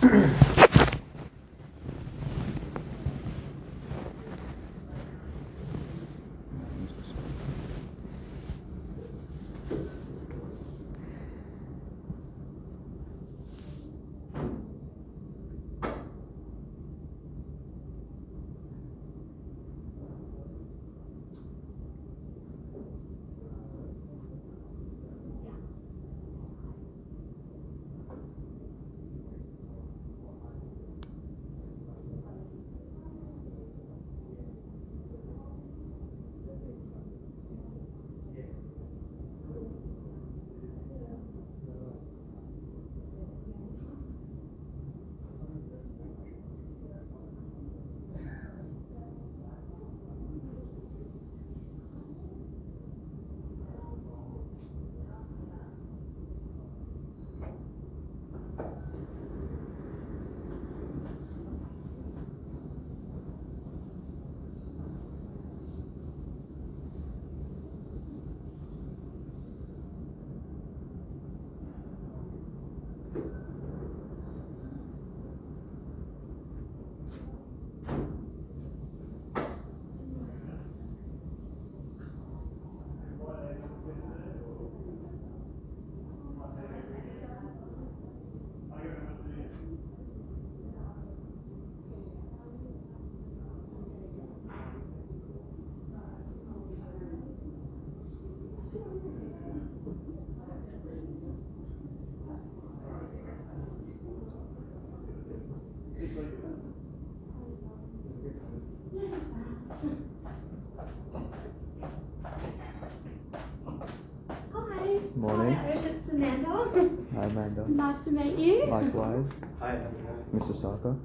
Hi. Morning. Hi, it's Amanda. Hi, Amanda. Nice to meet you. Likewise. Hi, Mr. Sarker.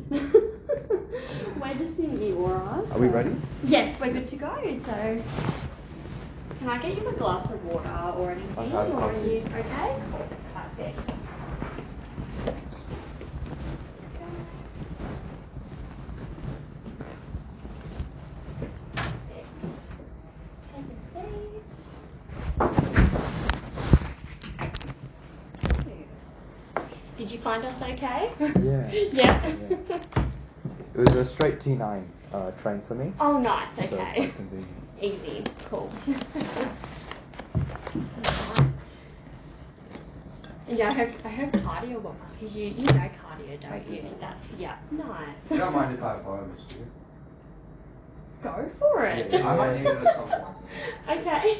We're just in Eora. Are we ready? Yes, we're good to go. So, can I get you a glass of water or anything? I have or are coffee. you okay? Perfect. Take a seat. Did you find us okay? Yeah. Yeah. It was a straight T9 train for me. Oh, nice. So Okay. quite convenient. Easy. Cool. Yeah, I heard cardio because you know cardio, don't you? That's nice. I don't mind if I borrow this, do you? Go for it. Yeah, I might need it at some point. Okay.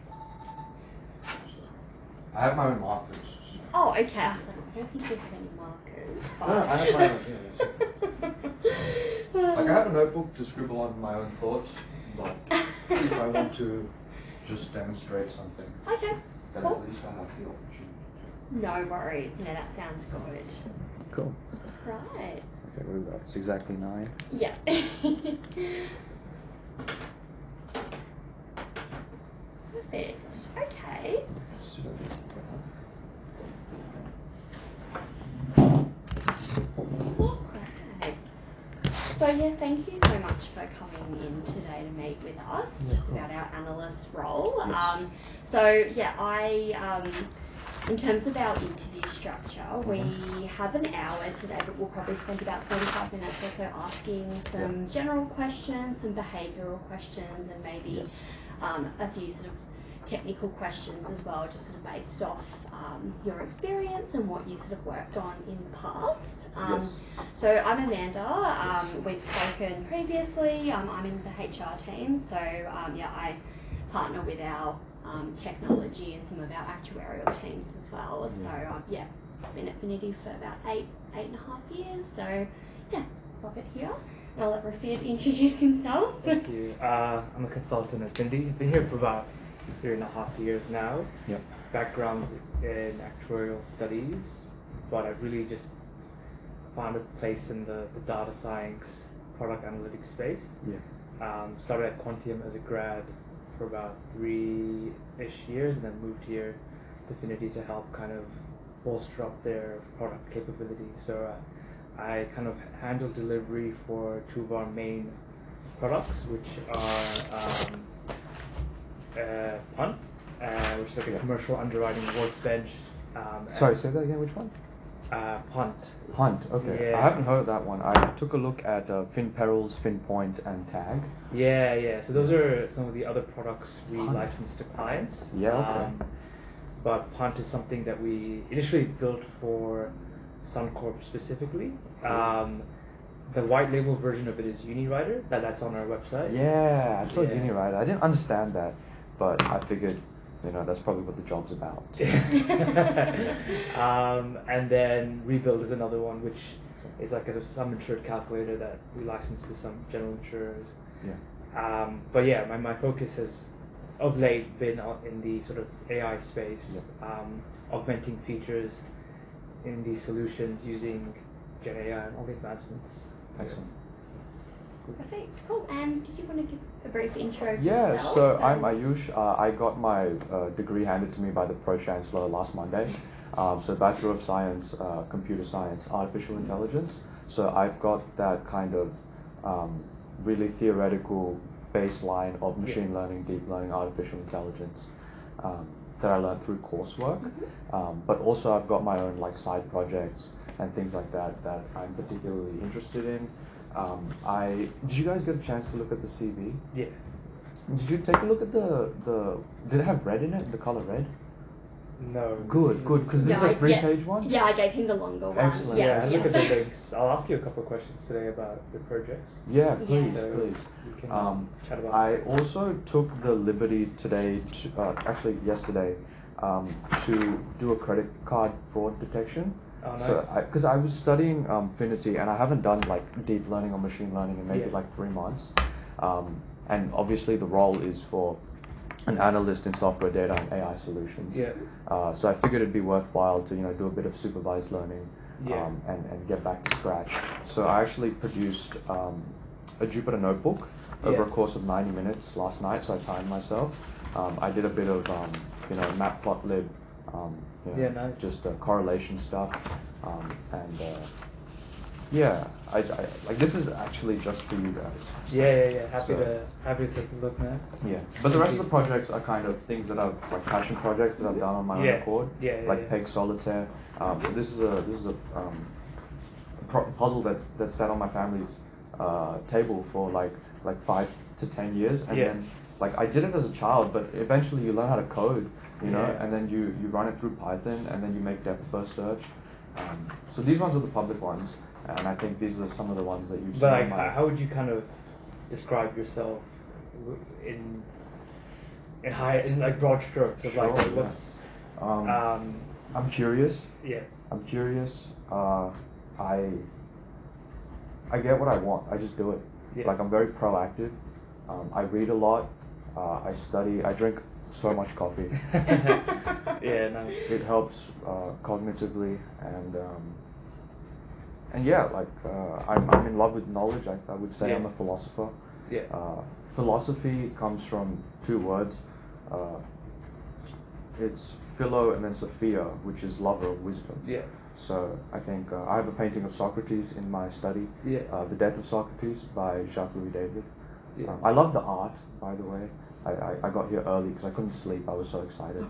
I have my own markers. So. Oh, okay. I was like, I don't think you have any markers. But... No, I have my own. Yeah, like I have a notebook to scribble on my own thoughts, but if I want to just demonstrate something, Okay. then Cool. at least I have the opportunity. No worries. No, that sounds good. Cool. Right. Okay, what have we got? It's exactly 9. Yeah. Perfect. Okay. So, Great. So yeah, thank you so much for coming in today to meet with us, just about our analyst role. Yes. So yeah, in terms of our interview structure, we have an hour today, but we'll probably spend about 45 minutes or so asking some general questions, some behavioural questions, and maybe a few sort of technical questions as well, just sort of based off your experience and what you sort of worked on in the past. So I'm Amanda. We've spoken previously. I'm in the HR team, so I partner with our technology and some of our actuarial teams as well. So I've been at Finity for about eight and a half years. So Robert here. I'll let Rafid introduce himself. Thank you. I'm a consultant at Finity. I've been here for about 3.5 years now. Yep. Background's in actuarial studies, but I've really just found a place in the data science product analytics space. Yeah. Started at Quantium as a grad for about 3-ish years, and then moved here to Finity to help kind of bolster up their product capabilities. So I kind of handle delivery for 2 of our main products, which are Punt, which is like a commercial underwriting workbench. Sorry, say that again, which one? Punt. Hunt. Okay. Yeah. I haven't heard of that one. I took a look at FinPerils, FinPoint, and Tag. Yeah. So those are some of the other products we Punt. license to clients. Yeah, okay. But Punt is something that we initially built for Suncorp specifically. The white label version of it is UniWriter. That's on our website. Yeah, I saw Yeah. UniWriter. I didn't understand that, but I figured, that's probably what the job's about. So. And then Rebuild is another one, which is like a sum insured calculator that we license to some general insurers. Yeah. But yeah, my focus has of late been in the sort of AI space, augmenting features in these solutions using Gen AI and all the advancements. Excellent. Perfect, cool. And did you want to give a brief intro for Yeah, yourself? so I'm Ayush. I got my degree handed to me by the Pro Chancellor last Monday. So Bachelor of Science, Computer Science, Artificial Intelligence. So I've got that kind of really theoretical baseline of machine learning, deep learning, artificial intelligence that I learned through coursework. But also I've got my own side projects and things like that I'm particularly interested in. Did you guys get a chance to look at the CV? Yeah. Did you take a look at did it have red in it, the color red? No. Good, because this is a 3-page one? Yeah, I gave him the longer one. Excellent. Yeah, Yeah. look at the links. I'll ask you a couple of questions today about the projects. Yeah, please, So please. we can chat about I that. also took the liberty today, actually yesterday, to do a credit card fraud detection. Oh, nice. So, because I was studying Finity, and I haven't done deep learning or machine learning in maybe 3 months, and obviously the role is for an analyst in software data and AI solutions. Yeah. So I figured it'd be worthwhile to do a bit of supervised learning, and get back to scratch. So I actually produced a Jupyter notebook over a course of 90 minutes last night. So I timed myself. I did a bit of Matplotlib. Nice. Just correlation stuff, and I this is actually just for you guys. Yeah. Happy to take a look, man. Yeah, but the rest of the projects are kind of things that I've passion projects that I've done on my own accord. Peg Solitaire. So this is a puzzle that's sat on my family's table for like 5 to 10 years, and then I did it as a child, but eventually you learn how to code, and then you run it through Python, and then you make depth first search. So these ones are the public ones, and I think these are some of the ones that you've seen. But how would you kind of describe yourself in broad strokes of what's I'm curious. Yeah. I'm curious. I get what I want. I just do it. Yeah. I'm very proactive. I read a lot. I study. I drink so much coffee. Yeah, nice. It helps cognitively, and I'm in love with knowledge. I would say I'm a philosopher. Yeah. Philosophy comes from 2 words. It's philo and then Sophia, which is lover of wisdom. Yeah. So I think I have a painting of Socrates in my study. Yeah. The Death of Socrates by Jacques-Louis David. Yeah. I love the art, by the way. I got here early because I couldn't sleep. I was so excited.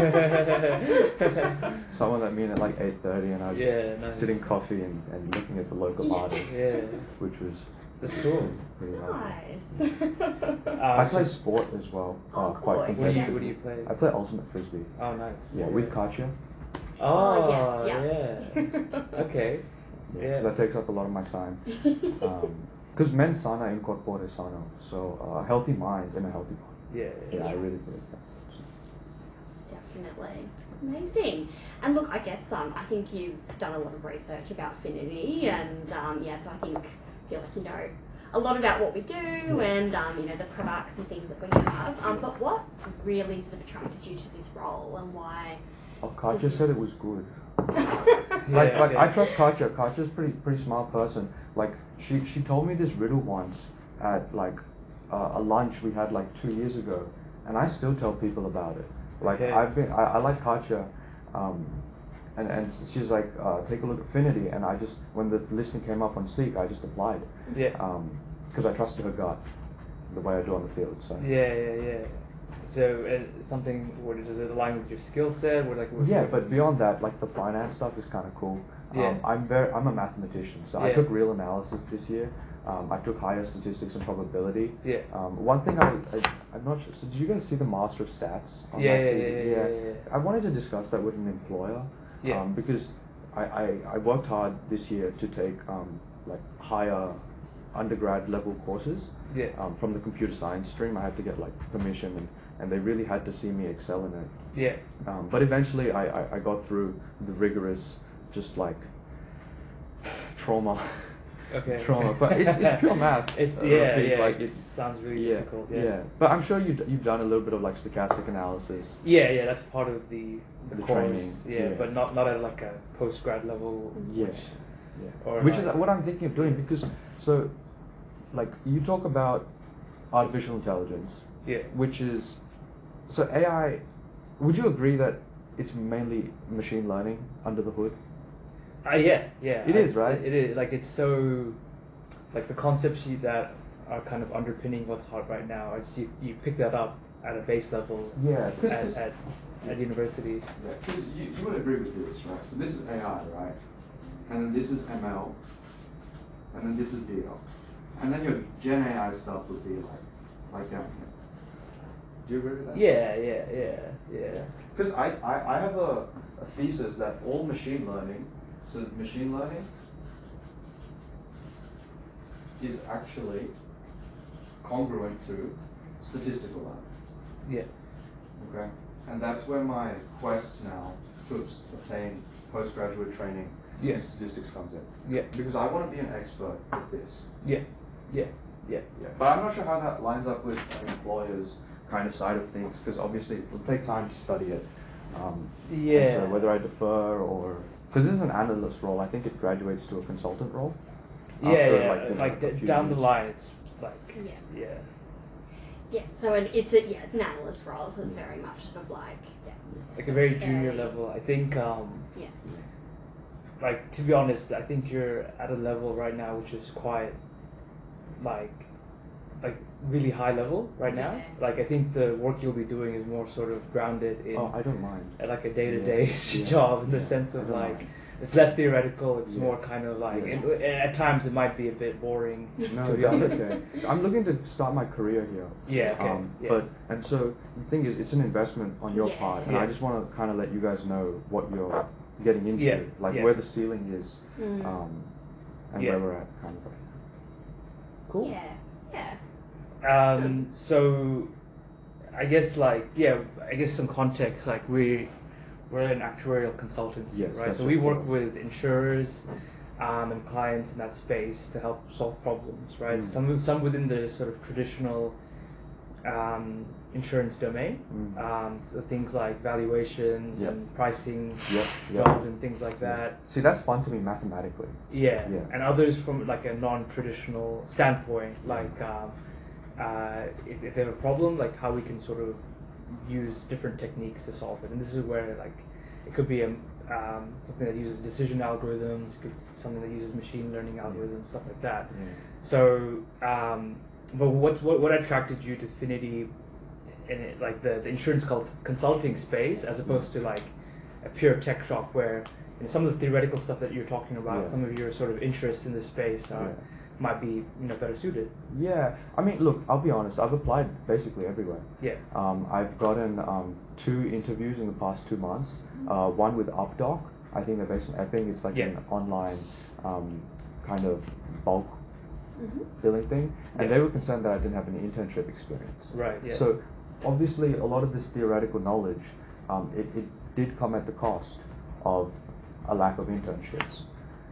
Someone let me in at 8:30, and I was nice. sitting coffee and looking at the local artists, which was that's cool. Pretty Nice. I play sport as well, quite cool. competitively. What do you play? I play ultimate frisbee. Oh, nice. Yeah, with Katya. Oh, yes, yeah. Okay. Yeah, so that takes up a lot of my time. Because mens sana in corpore sano, so a healthy mind in a healthy body. Yeah, I really believe that. So. Definitely. Amazing. And look, I guess I think you've done a lot of research about Finity, and so I feel like you know a lot about what we do and the products and things that we have. But what really sort of attracted you to this role, and why? Oh, Katya said it was good. Okay. I trust Katya. Katya's pretty smart person. She told me this riddle once at a lunch we had 2 years ago, and I still tell people about it. I like Katya, and she's like, take a look at Finity, and I just, when the listing came up on Seek, I just applied. Yeah. Because I trusted her gut, the way I do on the field. So. Yeah. So something, does it align with your skill set? Yeah, but beyond that, like the finance stuff is kind of cool. Yeah. I'm a mathematician, so I Yeah. took real analysis this year. I took higher statistics and probability. Yeah. One thing I'm not sure. So did you guys see the Master of Stats on Yeah, my yeah, CV? yeah. I wanted to discuss that with an employer. Yeah. Because I worked hard this year to take like higher undergrad level courses. Yeah. From the computer science stream, I had to get like permission, and they really had to see me excel in it. Yeah. But eventually I got through the rigorous, just like trauma. Okay. Trauma, but it's pure math. It's Rafiq, Like it's sounds really yeah, difficult. Yeah, but I'm sure you've done a little bit of like stochastic analysis. Yeah, that's part of the The course. training, yeah. But not at like a postgrad level. Yeah, Or which like, is what I'm thinking of doing, because so like you talk about artificial intelligence, yeah. which is so AI. Would you agree that it's mainly machine learning under the hood? Yeah. It is, right? It is like it's so like the concepts that are kind of underpinning what's hot right now. I just you pick that up at a base level. Yeah, at university. Yeah, because you would agree with this, right? So this is AI, right? And then this is ML, and then this is DL, and then your Gen AI stuff would be like down here. Do you agree with that? Yeah. Because I have a thesis that all machine learning, so machine learning is actually congruent to statistical learning. Yeah. Okay? And that's where my quest now to obtain postgraduate training in statistics comes in. Yeah. Because I want to be an expert at this. Yeah. But I'm not sure how that lines up with an employer's kind of side of things, because obviously it will take time to study it. And so whether I defer or... Because this is an analyst role, I think it graduates to a consultant role. Down the line, it's like... Yeah. Yeah, so it's an analyst role, so it's very much sort of like It's like a very junior level. I think like, to be honest, I think you're at a level right now which is quite like really high level right now. Like I think the work you'll be doing is more sort of grounded in I don't mind. Like a day-to-day job, in the sense of like mind. It's less theoretical, it's more kind of like at times it might be a bit boring, to be honest. Okay. I'm looking to start my career here. But and so the thing is, it's an investment on your part, and I just want to kind of let you guys know what you're getting into, where the ceiling is, and where we're at kind of right now. Cool. Yeah. So I guess some context, like we're an actuarial consultancy, right? So we work with insurers and clients in that space to help solve problems, right? Some within the sort of traditional insurance domain, so things like valuations and pricing jobs and things like that. See, that's fun to me mathematically. And others from like a non-traditional standpoint, like if they have a problem, like how we can sort of use different techniques to solve it. And this is where like it could be something that uses decision algorithms, it could be something that uses machine learning algorithms, stuff like that. So but what attracted you to Finity in it, like the insurance consulting space, as opposed to like a pure tech shop where some of the theoretical stuff that you're talking about, some of your sort of interests in this space might be better suited? Yeah, I mean, look, I'll be honest. I've applied basically everywhere. I've gotten 2 interviews in the past 2 months. One with UpDoc. I think they're based in Epping. It's like an online kind of bulk billing thing, and they were concerned that I didn't have any internship experience. So obviously, a lot of this theoretical knowledge, it did come at the cost of a lack of internships.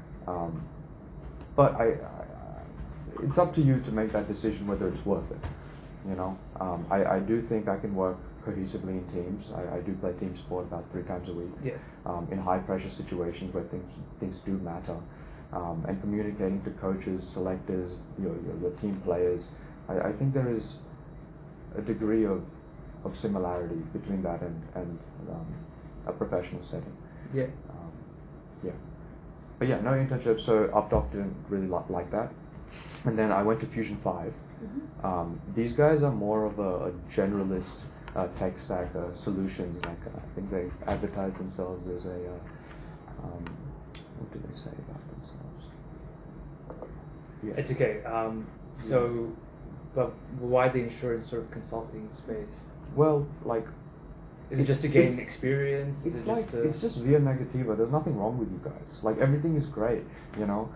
But it's up to you to make that decision whether it's worth it. I do think I can work cohesively in teams. I do play team sport about 3 times a week. In high pressure situations where things do matter, and communicating to coaches, selectors, your team players. I think there is a degree of similarity between that and a professional setting. But no internship, so UpDoc didn't really like that. And then I went to Fusion 5. These guys are more of a generalist tech stack solutions. Like I think they advertise themselves as a what do they say about themselves? Yeah. It's okay. So, but why the insurance sort of consulting space? Well, like Is it just to gain experience? Is it's it like just to... it's just via negativa. There's nothing wrong with you guys. Like everything is great. You know,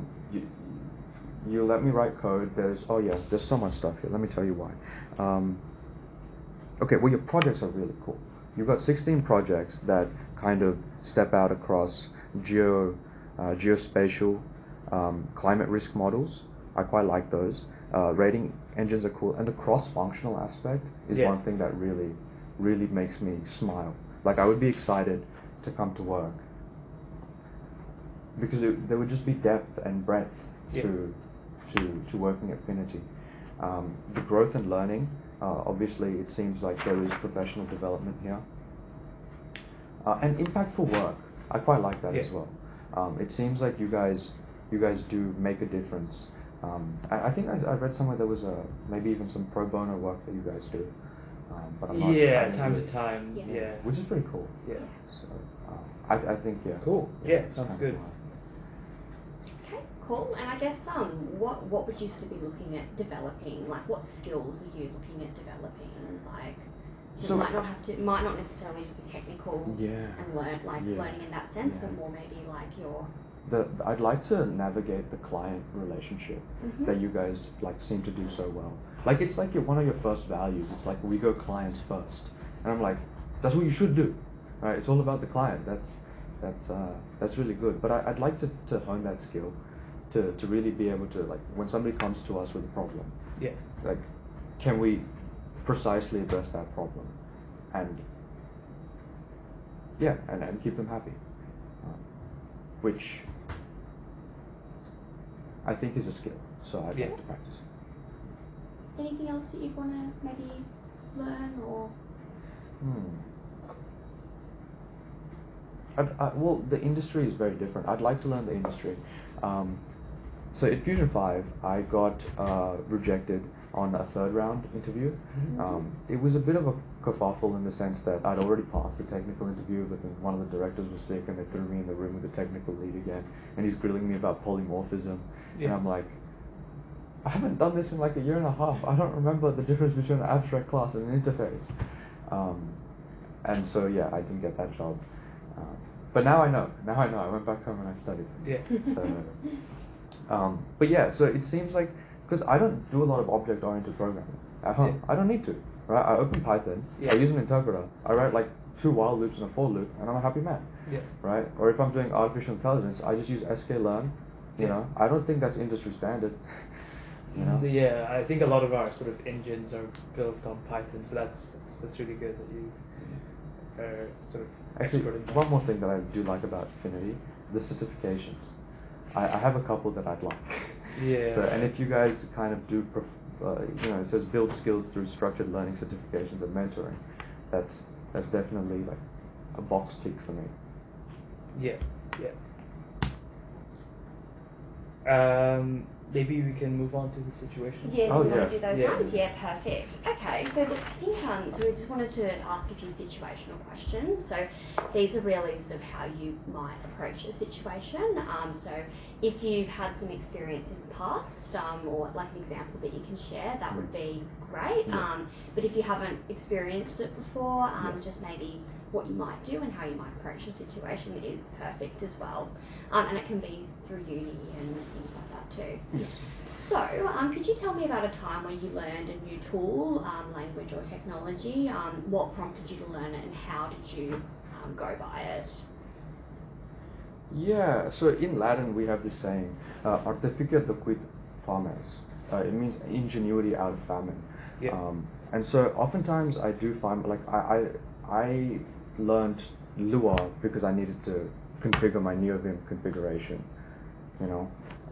you let me write code. There's so much stuff here. Let me tell you why. Okay, well your projects are really cool. You've got 16 projects that kind of step out across geospatial, climate risk models. I quite like those. Rating engines are cool, and the cross-functional aspect is one thing that really makes me smile. Like I would be excited to come to work because there would just be depth and breadth to working at Finity. The growth and learning, obviously it seems like there is professional development here. And impactful work, I quite like that as well. It seems like you guys do make a difference. I think I read somewhere there was maybe even some pro bono work that you guys do. But I'm not time to time, which is pretty cool. Yeah. So I think Cool. Yeah, sounds good. Okay, cool. And I guess what would you sort of be looking at developing? Like, what skills are you looking at developing? Like, so might not necessarily just be technical and learning in that sense, but more maybe like your. I'd like to navigate the client relationship that you guys like seem to do so well. Like it's like one of your first values. It's like we go clients first, and I'm like, that's what you should do, right? It's all about the client. That's really good. But I'd like to hone that skill, to really be able to like when somebody comes to us with a problem, like can we precisely address that problem, and and keep them happy, which I think is a skill, so I'd like to practice. Anything else that you'd want to maybe learn or? Well, the industry is very different. I'd like to learn the industry. So at Fusion 5, I got rejected on a third round interview. It was a bit of a kerfuffle in the sense that I'd already passed the technical interview, but then one of the directors was sick and they threw me in the room with the technical lead again, and he's grilling me about polymorphism. And I'm like, I haven't done this in like a year and a half. I don't remember the difference between an abstract class and an interface. And so I didn't get that job. But now I know. I went back home and I studied. So it seems like, because I don't do a lot of object-oriented programming at home. I don't need to, right? I open Python, I use an interpreter, I write like 2 while loops and a for loop, and I'm a happy man, right? Or if I'm doing artificial intelligence, I just use sklearn, you know? I don't think that's industry standard, you know? Yeah, I think a lot of our sort of engines are built on Python, so that's really good that you are sort of Actually, expert in that. one more thing that I do like about Finity, the certifications. I have a couple that I'd like. So, and if you guys kind of do, it says build skills through structured learning certifications and mentoring, that's definitely like a box tick for me. Maybe we can move on to the situation. Yeah, do you want to do those ones? Yeah, perfect. Okay, so look, I think so we just wanted to ask a few situational questions. So these are really sort of how you might approach a situation. So if you've had some experience in the past, or like an example that you can share, that would be great. But if you haven't experienced it before, just maybe what you might do and how you might approach a situation is perfect as well. And it can be through uni and things like that too. Yes. So, could you tell me about a time where you learned a new tool, language or technology? What prompted you to learn it and how did you go by it? Yeah, so in Latin we have this saying, artificia docuit fames. It means ingenuity out of famine. And so oftentimes I do find, like I learned Lua because I needed to configure my NeoVim configuration, you know.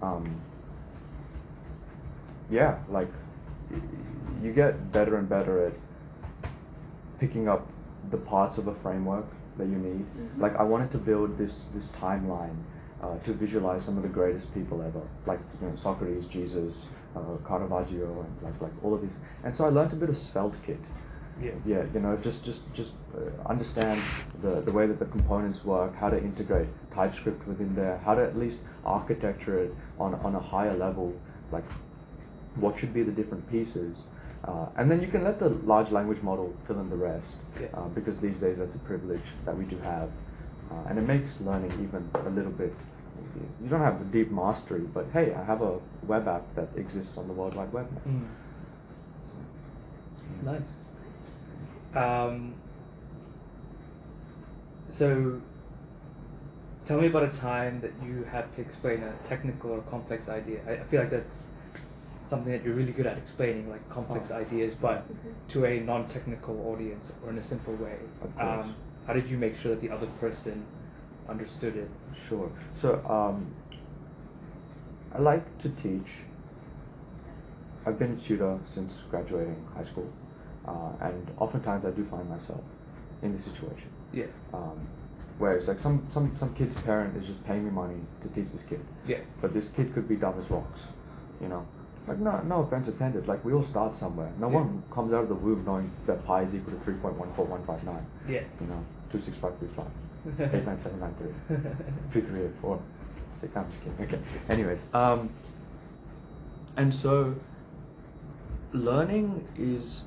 Like you get better and better at picking up the parts of a framework that you need. Like I wanted to build this timeline to visualize some of the greatest people ever, like Socrates, Jesus, Caravaggio, and like all of these. And so I learned a bit of SvelteKit, Yeah, you know, just understand the way that the components work, how to integrate TypeScript within there, how to at least architecture it on a higher level, like what should be the different pieces. And then you can let the large language model fill in the rest, because these days that's a privilege that we do have. And it makes learning even a little bit, you don't have the deep mastery, but hey, I have a web app that exists on the World Wide Web now. So, yeah. Nice. So tell me about a time that you had to explain a technical or complex idea. I feel like that's something that you're really good at explaining, like complex ideas, but to a non-technical audience or in a simple way. Of course. How did you make sure that the other person understood it? Sure. So I like to teach. I've been a tutor since graduating high school, and oftentimes I do find myself in this situation. Yeah. Where it's like some kid's parent is just paying me money to teach this kid. Yeah. But this kid could be dumb as rocks, you know. Like no offense intended. Like we all start somewhere. No one comes out of the womb knowing that pi is equal to 3.14159. Yeah. You know, 26535, 89793, 2384. I'm just kidding. Okay. Anyways, and so learning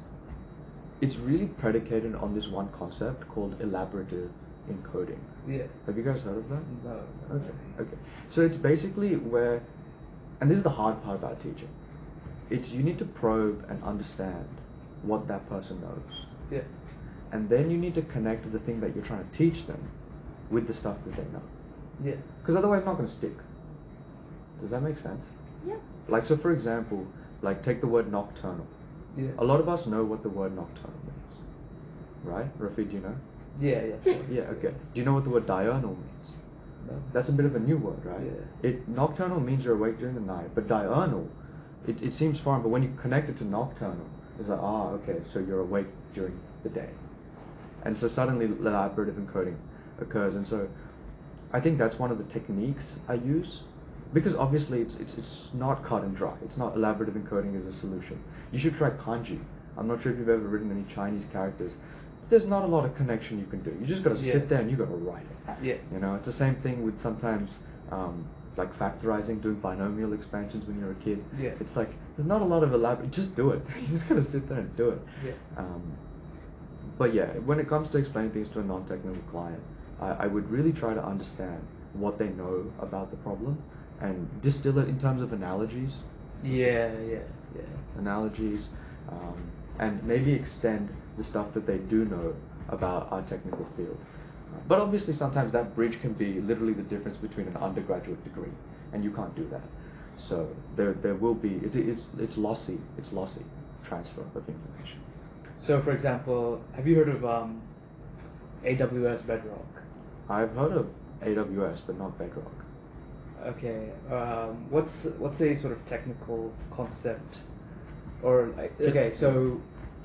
it's really predicated on this one concept called elaborative encoding. Yeah. Have you guys heard of that? No. Okay. So it's basically where, and this is the hard part about teaching. It's you need to probe and understand what that person knows. Yeah. And then you need to connect the thing that you're trying to teach them with the stuff that they know. Yeah. Because otherwise it's not going to stick. Does that make sense? Yeah. Like, so for example, like take the word nocturnal. Yeah. A lot of us know what the word nocturnal means. Right? Rafi, do you know? Yeah. Of course. Yeah, okay. Do you know what the word diurnal means? No. That's a bit of a new word, right? Yeah. Nocturnal means you're awake during the night, but diurnal, it seems foreign, but when you connect it to nocturnal, it's like, okay, so you're awake during the day. And so suddenly elaborative encoding occurs, and so I think that's one of the techniques I use, because obviously it's not cut and dry. It's not elaborative encoding as a solution. You should try kanji. I'm not sure if you've ever written any Chinese characters. There's not a lot of connection you can do. You just got to sit there and you got to write it. Yeah. You know, it's the same thing with sometimes like factorizing, doing binomial expansions when you're a kid. Yeah. It's like there's not a lot of elaborate. Just do it. You just got to sit there and do it. Yeah. But yeah, when it comes to explaining things to a non-technical client, I would really try to understand what they know about the problem and distill it in terms of analogies. Yeah. Analogies, and maybe extend the stuff that they do know about our technical field. But obviously sometimes that bridge can be literally the difference between an undergraduate degree, and you can't do that. So there will be, it's lossy transfer of information. So, for example, have you heard of AWS Bedrock? I've heard of AWS, but not Bedrock. Okay. What's a sort of technical concept, or like, okay, so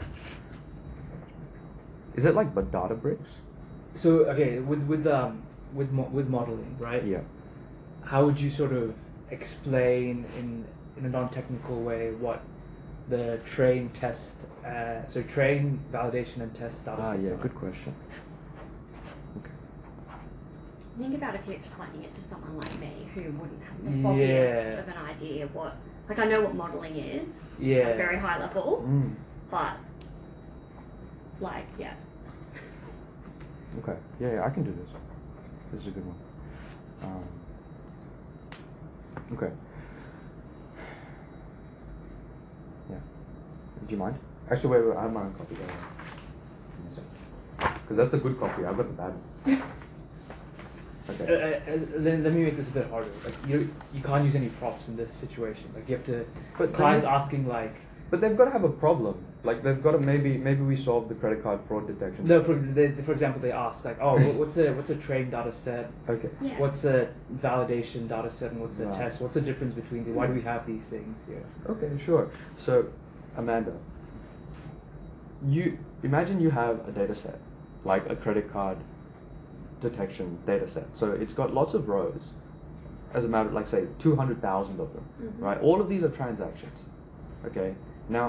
is it like Databricks? So okay, with modeling, right? Yeah. How would you sort of explain in a non-technical way what the train, test, train, validation, and test data sets Yeah, are? good question. Okay. Think about if you're explaining it to someone like me who wouldn't have the foggiest of an idea what, like I know what modelling is, at very high level, but like, yeah. Okay, yeah, I can do this. This is a good one. Okay. Yeah. Do you mind? Actually, wait, I have my own copy. Because that's the good copy. I've got the bad one. Okay. Let me make this a bit harder. Like you can't use any props in this situation. Like you have to. But clients asking like. But they've got to have a problem. Like they've got to maybe we solve the credit card fraud detection. No, for example, they ask like, oh, what's a train data set? Okay. Yeah. What's a validation data set and what's a Right. test? What's the difference between them? Why do we have these things here? Okay, sure. So, Amanda, you imagine you have a data set, like a credit card detection data set. So it's got lots of rows, as a matter of, like say 200,000 of them, right? All of these are transactions, okay? Now,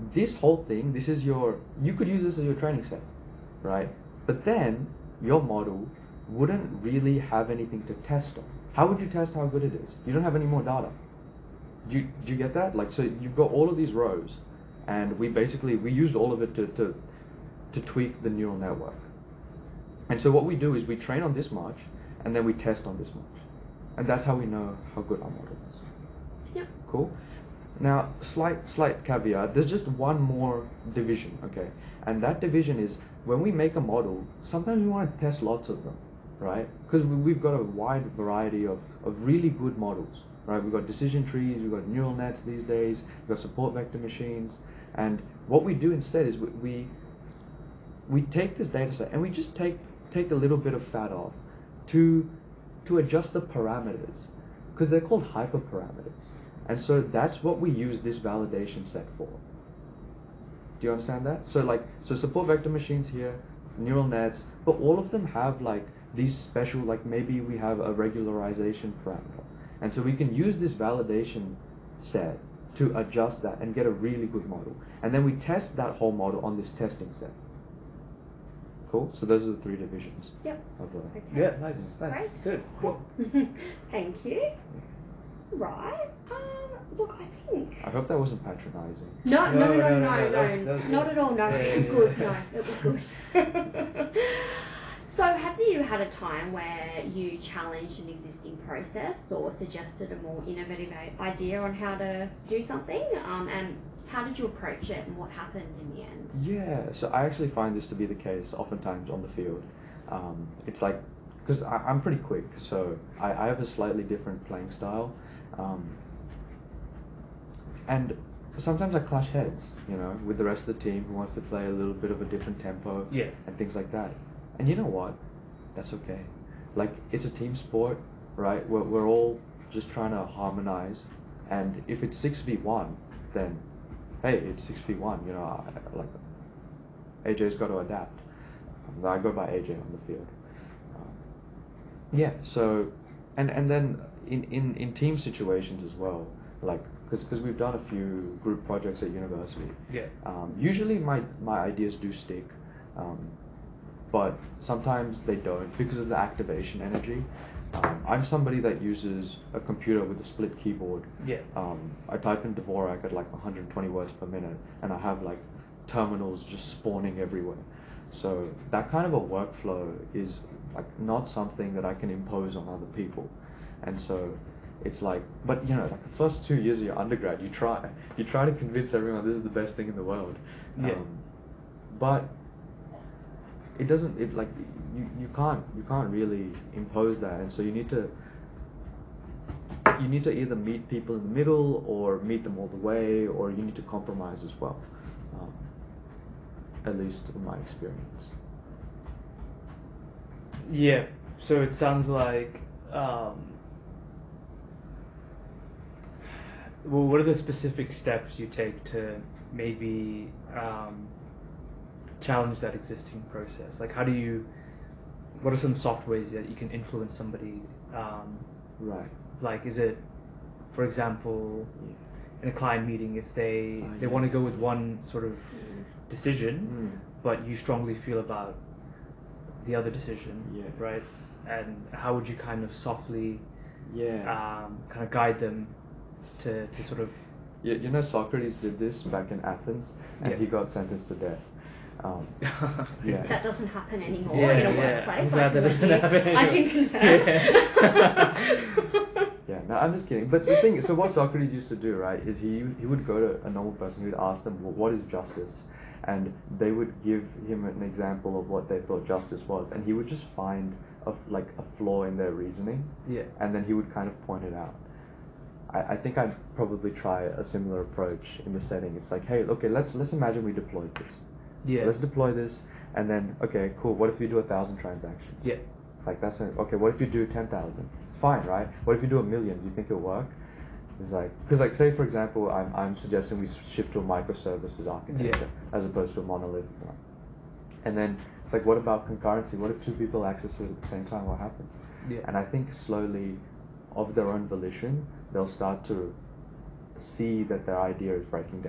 this whole thing, you could use this as your training set, right? But then your model wouldn't really have anything to test on. How would you test how good it is? You don't have any more data. Do you get that? Like, so you've got all of these rows, and we used all of it to tweak the neural network. And so what we do is we train on this much, and then we test on this much. And that's how we know how good our model is. Yep. Cool? Now, slight caveat, there's just one more division, okay? And that division is, when we make a model, sometimes we want to test lots of them, right? Because we've got a wide variety of really good models, right? We've got decision trees, we've got neural nets these days, we've got support vector machines, and what we do instead is we take this data set and we just take a little bit of fat off to adjust the parameters, because they're called hyperparameters. And so that's what we use this validation set for. Do you understand that? So support vector machines here, neural nets, but all of them have like these special, like maybe we have a regularization parameter. And so we can use this validation set to adjust that and get a really good model. And then we test that whole model on this testing set. Cool? So those are the three divisions. Yep. Okay. Yeah, nice. Great. Good. Cool. Thank you. Right. Look, I think. I hope that wasn't patronizing. No. That was Not at all. No, it was good. No, it was good. So, have you had a time where you challenged an existing process or suggested a more innovative idea on how to do something? And how did you approach it, and what happened in the end? Yeah, so I actually find this to be the case oftentimes on the field. It's like, because I'm pretty quick, so I have a slightly different playing style. And sometimes I clash heads, with the rest of the team who wants to play a little bit of a different tempo and things like that. And you know what? That's okay. Like, it's a team sport, right? We're all just trying to harmonize. And if it's 6v1, then, hey, it's 6v1, like, AJ's got to adapt. I go by AJ on the field. So, and then in team situations as well, like, because we've done a few group projects at university. Yeah. Usually my ideas do stick, but sometimes they don't because of the activation energy. I'm somebody that uses a computer with a split keyboard. Yeah. I type in Dvorak at like 120 words per minute, and I have like terminals just spawning everywhere. So that kind of a workflow is like not something that I can impose on other people. And so it's like, but like the first 2 years of your undergrad, you try to convince everyone this is the best thing in the world. Yeah. But it doesn't, you can't really impose that. And so you need to either meet people in the middle or meet them all the way, or you need to compromise as well. At least in my experience. Yeah. So it sounds like, well, what are the specific steps you take to maybe challenge that existing process? Like, what are some soft ways that you can influence somebody? Right. Like, is it, for example, in a client meeting, if they want to go with one sort of decision, but you strongly feel about the other decision, right? And how would you kind of softly kind of guide them to sort of... Socrates did this back in Athens, and he got sentenced to death. That doesn't happen anymore in a workplace. I'm glad that doesn't happen. I can confirm. No, I'm just kidding. But the thing, so what Socrates used to do, right, is he would go to a normal person, he would ask them, well, what is justice? And they would give him an example of what they thought justice was, and he would just find a flaw in their reasoning, and then he would kind of point it out. I think I'd probably try a similar approach in the setting. It's like, hey, okay, let's imagine we deployed this. Let's deploy this, and then, okay, cool, what if we do 1,000 transactions? Like, that's it. Okay, what if you do 10,000? It's fine, right? What if you do 1 million? Do you think it'll work? It's like, because like, say for example, I'm suggesting we shift to a microservices architecture as opposed to a monolithic one. And then it's like, what about concurrency? What if two people access it at the same time? What happens? And I think slowly, of their own volition, they'll start to see that their idea is breaking down.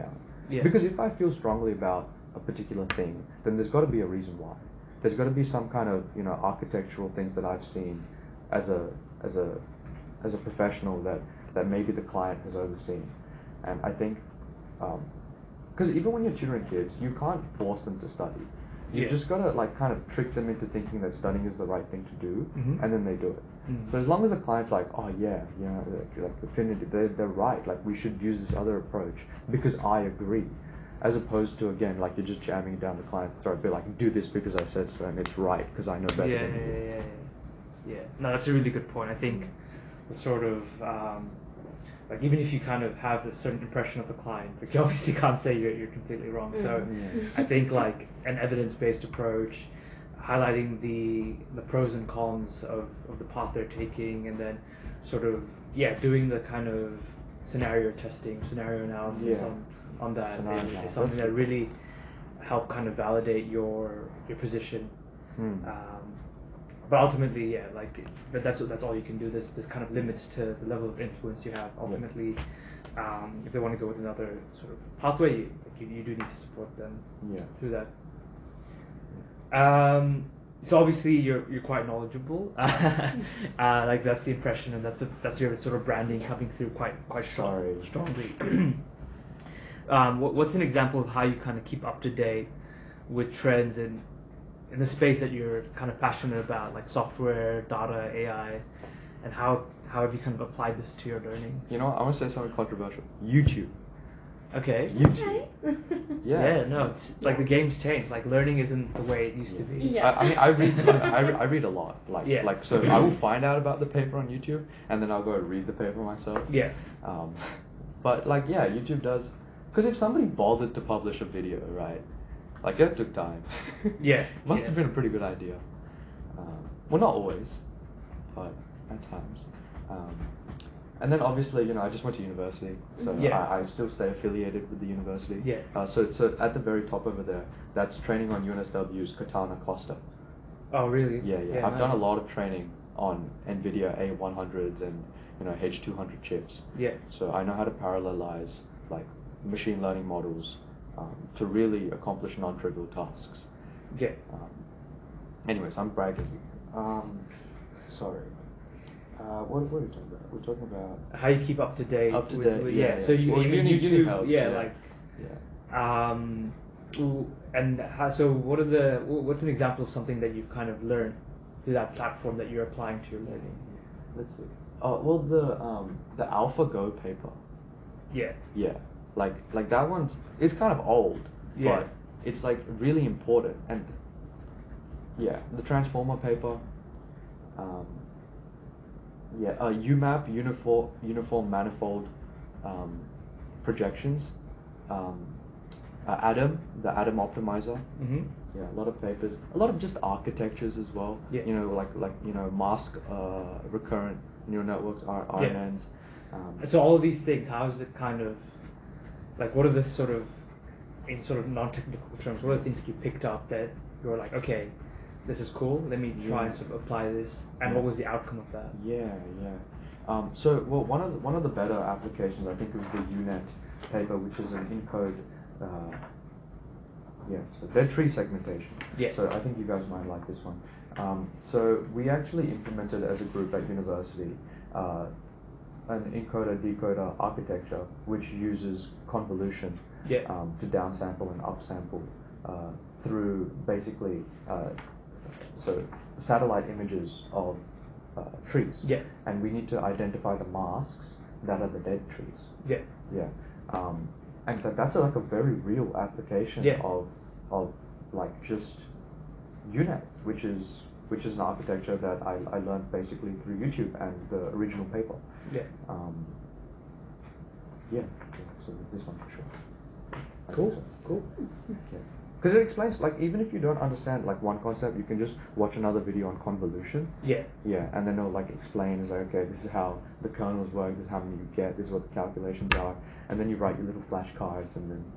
Yeah. Because if I feel strongly about a particular thing, then there's got to be a reason why. There's got to be some kind of architectural things that I've seen as a professional that maybe the client has overseen, and I think because even when you're tutoring kids, you can't force them to study. You just gotta like kind of trick them into thinking that studying is the right thing to do, and then they do it. So as long as the client's like, oh yeah, like Affinity, they're right. Like we should use this other approach because I agree, as opposed to again like you're just jamming down the client's throat, be like, do this because I said so and it's right because I know better than you. Yeah. No, that's a really good point. I think the sort of like even if you kind of have this certain impression of the client, like you obviously can't say you're completely wrong. So I think like an evidence-based approach, highlighting the pros and cons of the path they're taking, and then sort of doing the kind of scenario testing, scenario analysis on that is something that really help kind of validate your position. But ultimately, like that's all you can do. There's kind of limits to the level of influence you have. Ultimately, if they want to go with another sort of pathway, you do need to support them through that. So obviously you're quite knowledgeable. Like that's the impression, and that's your sort of branding coming through quite strongly. What's an example of how you kind of keep up to date with trends in the space that you're kind of passionate about, like software, data, AI, and how have you kind of applied this to your learning? I want to say something controversial. YouTube. Okay. YouTube. Yeah. No, it's like the game's changed. Like learning isn't the way it used to be. Yeah. I mean, I read a lot. Like so I will find out about the paper on YouTube, and then I'll go read the paper myself. Yeah. But like YouTube does, because if somebody bothered to publish a video, right? Like that took time. Must have been a pretty good idea. Well, not always, but at times. And then obviously, I just went to university, so I still stay affiliated with the university. So at the very top over there, that's training on UNSW's Katana cluster. Oh, really? Yeah. I've done a lot of training on NVIDIA A100s and H200 chips. So I know how to parallelize like machine learning models to really accomplish non-trivial tasks. Anyways, I'm bragging. Sorry. What are we talking about? We're talking about how you keep up to date. With, So you YouTube, helps, and so what's an example of something that you've kind of learned through that platform that you're applying to your learning? Let's see. Oh well, the AlphaGo paper. Yeah. Like that one is kind of old, but it's like really important. And the transformer paper. UMAP, uniform manifold projections. Atom, the Atom optimizer. Yeah, a lot of papers, a lot of just architectures as well. Mask recurrent neural networks, RNNs. So all of these things, how is it kind of like? What are the sort of, in sort of non-technical terms, what are the things that you picked up that you're like, okay, this is cool, let me try and sort of apply this, and what was the outcome of that? So one of the better applications I think was the UNet paper, which is an encode. So dead tree segmentation. So I think you guys might like this one. So we actually implemented as a group at university an encoder-decoder architecture which uses convolution to downsample and upsample through basically so satellite images of trees. And we need to identify the masks that are the dead trees. And that's like a very real application of like just UNet, which is an architecture that I learned basically through YouTube and the original paper. So this one for sure. Cool. Because it explains, like, even if you don't understand like one concept, you can just watch another video on convolution. And then it'll like explain, it's like, okay, this is how the kernels work, this is how many you get, this is what the calculations are, and then you write your little flashcards and then.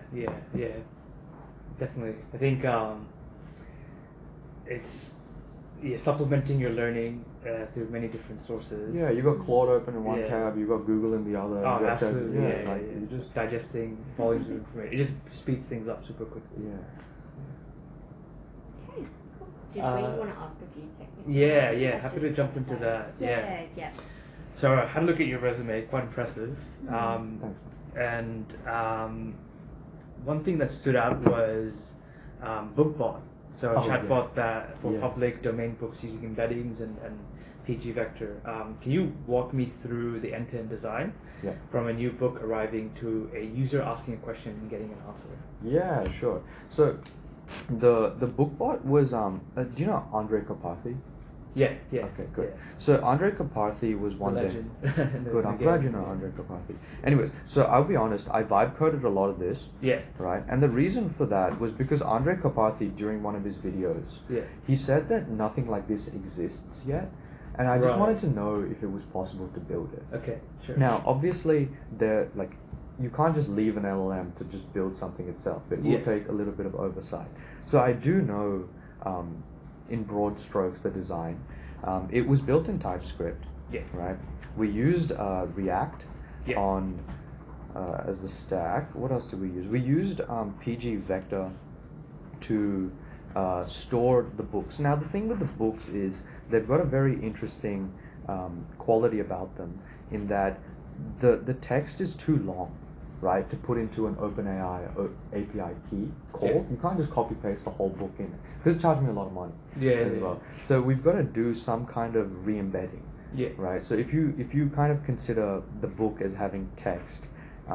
Definitely. I think it's supplementing your learning through many different sources. Yeah, you got Claude open in one Yeah. tab, you got Google in the other. Oh, you got absolutely. Yeah, like you just digesting volumes of information. It just speeds things up super quickly. yeah. Okay, cool. Did we want to ask a few technical Yeah, questions? yeah. Like Happy just to jump stuff into like- that. Yeah. Yeah. So I had a look at your resume. Quite impressive. Thanks. And one thing that stood out was BookBot. So a Oh, yeah. chatbot that for Yeah. public domain books using embeddings and PG Vector. Can you walk me through the end-to-end design Yeah. from a new book arriving to a user asking a question and getting an answer? Yeah, sure. So the BookBot was do you know Andre Karpathy? Yeah. Okay, good. Yeah. So Andre Karpathy was He's one a day. legend. Good. I'm glad you know Andre Karpathy. Anyways, so I'll be honest. I vibe coded a lot of this. Yeah. Right. And the reason for that was because Andre Karpathy, during one of his videos, Yeah. he said that nothing like this exists yet, and I just Right. wanted to know if it was possible to build it. Okay. Sure. Now, obviously, you can't just leave an LLM to just build something itself. It will Yeah. take a little bit of oversight. So I do know, in broad strokes, the design. It was built in TypeScript. Yeah. Right. We used React Yeah. on as the stack. What else did we use? We used PG Vector to store the books. Now, the thing with the books is they've got a very interesting quality about them in that the text is too long, right, to put into an OpenAI API key call. Yeah. You can't just copy paste the whole book in because it charged me a lot of money as Yeah. well. So we've got to do some kind of re-embedding. Yeah. Right. So if you kind of consider the book as having text,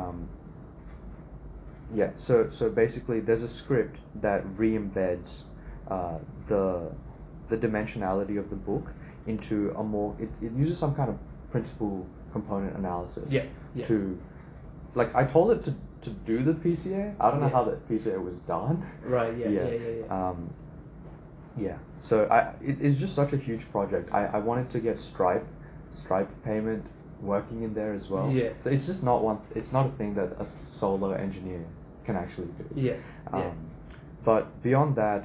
So basically, there's a script that re-embeds the dimensionality of the book into a more. It uses some kind of principal component analysis. Yeah. To, like, I told it to do the PCA. I don't know Yeah. how the PCA was done. Right. Yeah. Yeah. So it's just such a huge project. I wanted to get Stripe payment working in there as well. Yeah. So it's just it's not a thing that a solo engineer can actually do. Yeah. But beyond that,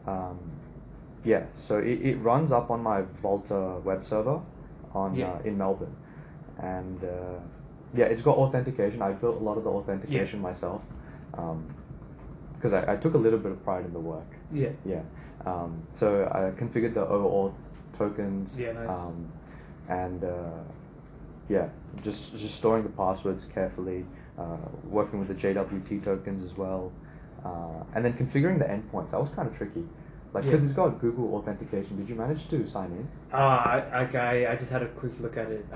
so it runs up on my Volta web server in Melbourne, and it's got authentication. I built a lot of the authentication myself, because I took a little bit of pride in the work. Yeah. So I configured the OAuth tokens. Yeah, nice. And just storing the passwords carefully, working with the JWT tokens as well, and then configuring the endpoints. That was kind of tricky, because it's got Google authentication. Did you manage to sign in? I just had a quick look at it.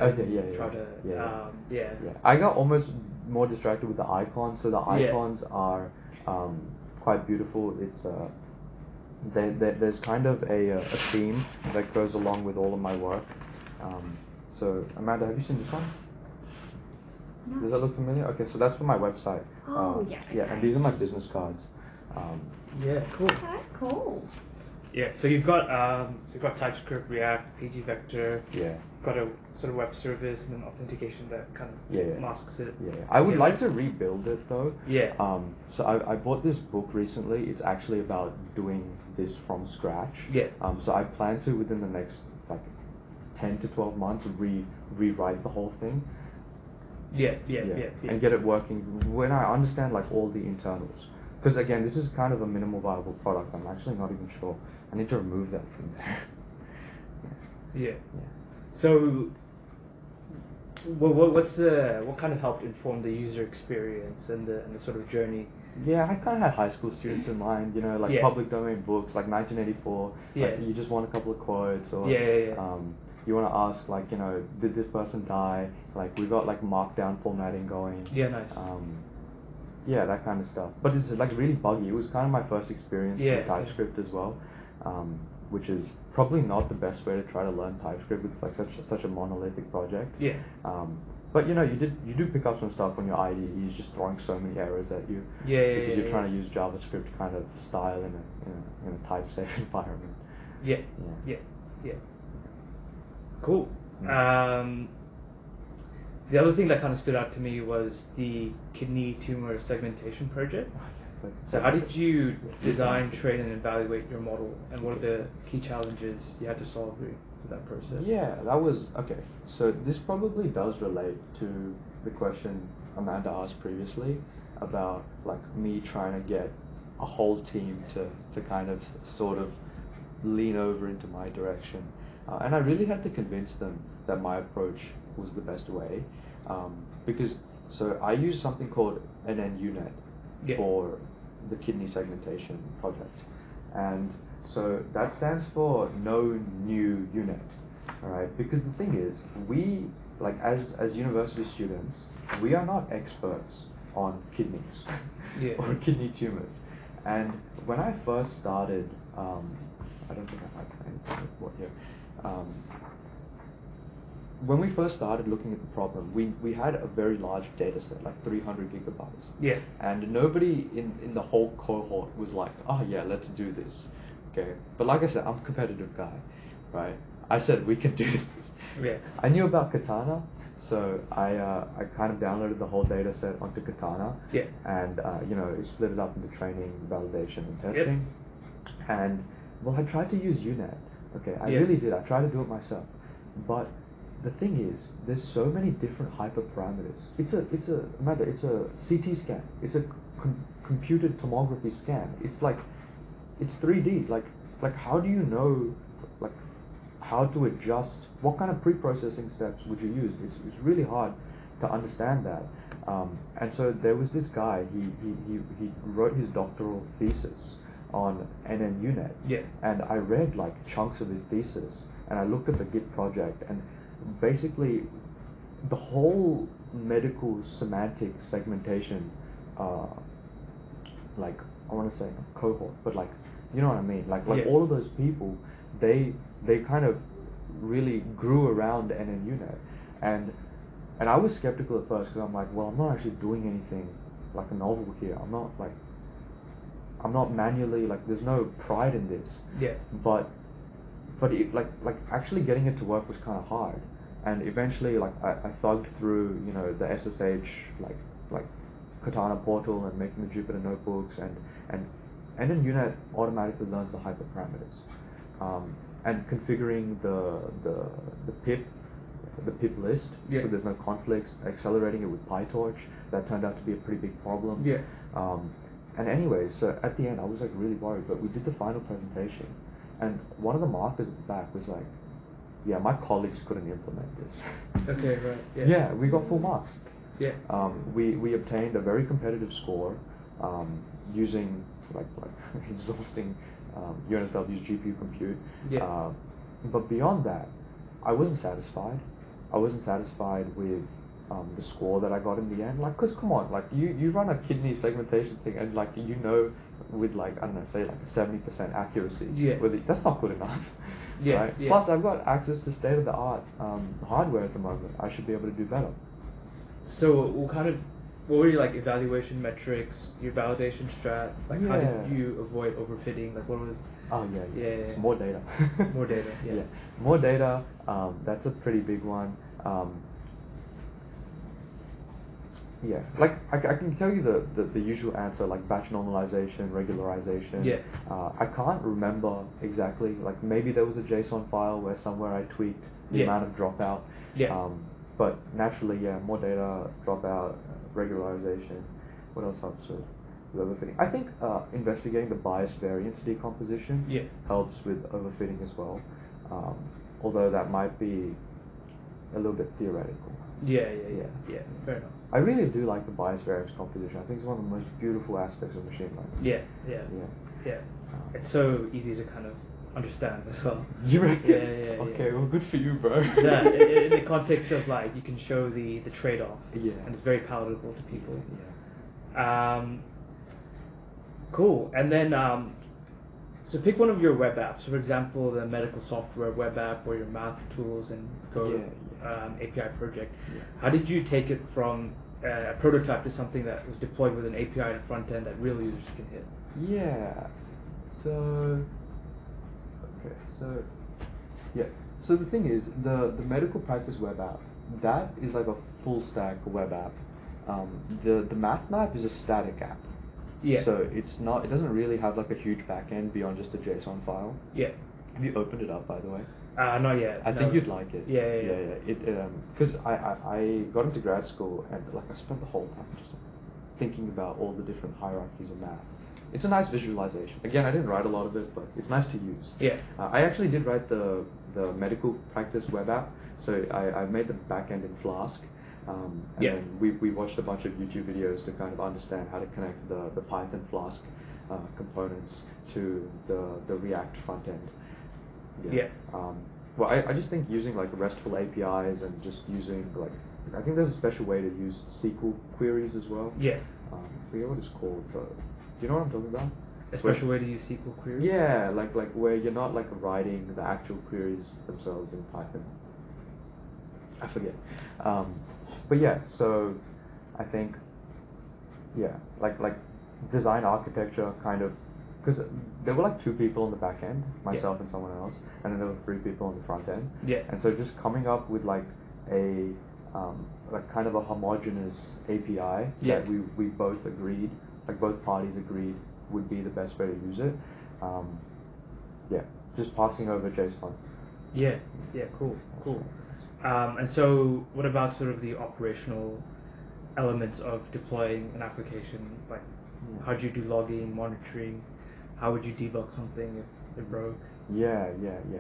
I got almost more distracted with the icons. So the icons are quite beautiful. It's there's kind of a theme that goes along with all of my work. So Amanda, have you seen this one? No. Does that look familiar? Okay, so that's for my website. Oh, yeah. Yeah, Okay. and these are my business cards. Yeah, cool. Okay, cool. Yeah, so you've got TypeScript, React, PG Vector. Yeah. Got a sort of web service and then authentication that kind of masks it. Yeah. I would like to rebuild it though. Yeah. So I bought this book recently. It's actually about doing this from scratch. Yeah. So I plan to, within the next 10 to 12 months, rewrite the whole thing. Yeah. And get it working when I understand all the internals. Because again, this is kind of a minimal viable product. I'm actually not even sure. I need to remove that from there. Yeah. So, what kind of helped inform the user experience and the sort of journey? Yeah, I kind of had high school students in mind. Public domain books, like 1984. You just want a couple of quotes, or you want to ask, did this person die? We got markdown formatting going. Yeah, nice. That kind of stuff. But it's really buggy. It was kind of my first experience with TypeScript as well, which is probably not the best way to try to learn TypeScript with such a monolithic project. Yeah. But you do pick up some stuff when your IDE is just throwing so many errors at you. Because you're trying to use JavaScript kind of style in a type safe environment. Yeah. Cool. The other thing that kind of stood out to me was the kidney tumor segmentation project. So how did you design, train, and evaluate your model, and what are the key challenges you had to solve through that process? Yeah, that was okay. So this probably does relate to the question Amanda asked previously about like me trying to get a whole team to kind of sort of lean over into my direction. And I really had to convince them that my approach was the best way, because so I use something called NNUNet for the kidney segmentation project, and so that stands for no new unit. All right, because the thing is, we like as university students, we are not experts on kidneys or kidney tumors, and when I first started, I don't think I have anything what here. When we first started looking at the problem, we had a very large data set, like 300 gigabytes. Yeah. And nobody in the whole cohort was like, oh yeah, let's do this. Okay. But like I said, I'm a competitive guy, right? I said we can do this. Yeah. I knew about Katana, so I kind of downloaded the whole data set onto Katana. Yeah. And it split it up into training, validation, and testing. Yep. And well, I tried to use UNet. Okay, I really did. I tried to do it myself, but the thing is, there's so many different hyperparameters. It's a CT scan. It's a computed tomography scan. It's like, it's 3D. Like how do you know, like, how to adjust? What kind of pre-processing steps would you use? It's really hard to understand that. And so there was this guy. He wrote his doctoral thesis on NNUNet. Yeah. And I read like chunks of his thesis, and I looked at the Git project, and basically the whole medical semantic segmentation, like I want to say cohort, but like you know what I mean, like all of those people, they kind of really grew around NNUNet, and I was skeptical at first because I'm like, well, I'm not actually doing anything like a novel here. I'm not manually, like, there's no pride in this. Yeah. But it, like actually getting it to work was kind of hard. And eventually, like, I thugged through, the SSH, like Katana portal and making the Jupyter notebooks, and then UNet automatically learns the hyperparameters. And configuring the pip list, so there's no conflicts, accelerating it with PyTorch, that turned out to be a pretty big problem. Yeah. And anyways, so at the end I was like really worried, but we did the final presentation, and one of the markers at the back was like, yeah, my colleagues couldn't implement this. Okay, right. Yeah. Yeah, we got full marks. Yeah. We obtained a very competitive score, using like exhausting UNSW's GPU compute. Yeah. But beyond that, I wasn't satisfied. I wasn't satisfied with the score that I got in the end. Like, cause come on, like you run a kidney segmentation thing, and like with like, I don't know, say like a 70% accuracy. Yeah. That's not good enough. Yeah. Right. Yeah. Plus, I've got access to state of the art hardware at the moment. I should be able to do better. So, what were your like evaluation metrics, your validation strat? Like, how did you avoid overfitting? Like, what was? Oh yeah. It's more data. More data. Yeah. More data. That's a pretty big one. Yeah, like I can tell you the usual answer, like batch normalization, regularization. Yeah. I can't remember exactly. Like maybe there was a JSON file where somewhere I tweaked the amount of dropout. Yeah. But naturally, more data, dropout, regularization. What else helps with overfitting? I think investigating the bias variance decomposition helps with overfitting as well. Although that might be a little bit theoretical. Yeah. Fair enough. I really do like the bias variance composition. I think it's one of the most beautiful aspects of machine learning. Yeah. It's so easy to kind of understand as well. You reckon? Yeah. Okay, well, good for you, bro. Yeah, in the context of like, you can show the trade-off. Yeah. And it's very palatable to people. Yeah. Cool. And then, so pick one of your web apps. For example, the medical software web app or your math tools and Go API project. Yeah. How did you take it from a prototype to something that was deployed with an API and a front end that real users can hit? Yeah. So the thing is, the medical practice web app, that is like a full stack web app. The math map is a static app. Yeah. So it doesn't really have like a huge backend beyond just a JSON file. Yeah. Have you opened it up, by the way? Not yet. I no. think you'd like it. Yeah. It because I got into grad school and like I spent the whole time just thinking about all the different hierarchies of math. It's a nice visualization. Again, I didn't write a lot of it, but it's nice to use. Yeah. I actually did write the medical practice web app, so I made the backend in Flask. And then we watched a bunch of YouTube videos to kind of understand how to connect the Python Flask components to the React front end. Yeah. Well, I just think using like RESTful APIs and just using like, I think there's a special way to use SQL queries as well. Yeah. I forget what it's called, but do you know what I'm talking about? A special way to use SQL queries? Yeah, like where you're not like writing the actual queries themselves in Python. I forget. But yeah, so I think, yeah, like design architecture kind of, because there were like 2 people on the back end, myself and someone else, and then there were 3 people on the front end. Yeah. And so just coming up with like a like kind of a homogeneous API that we both agreed, like both parties agreed would be the best way to use it. Yeah, just passing over JSON. Yeah, cool. And so what about sort of the operational elements of deploying an application? Like, how do you do logging, monitoring? How would you debug something if it broke? Yeah.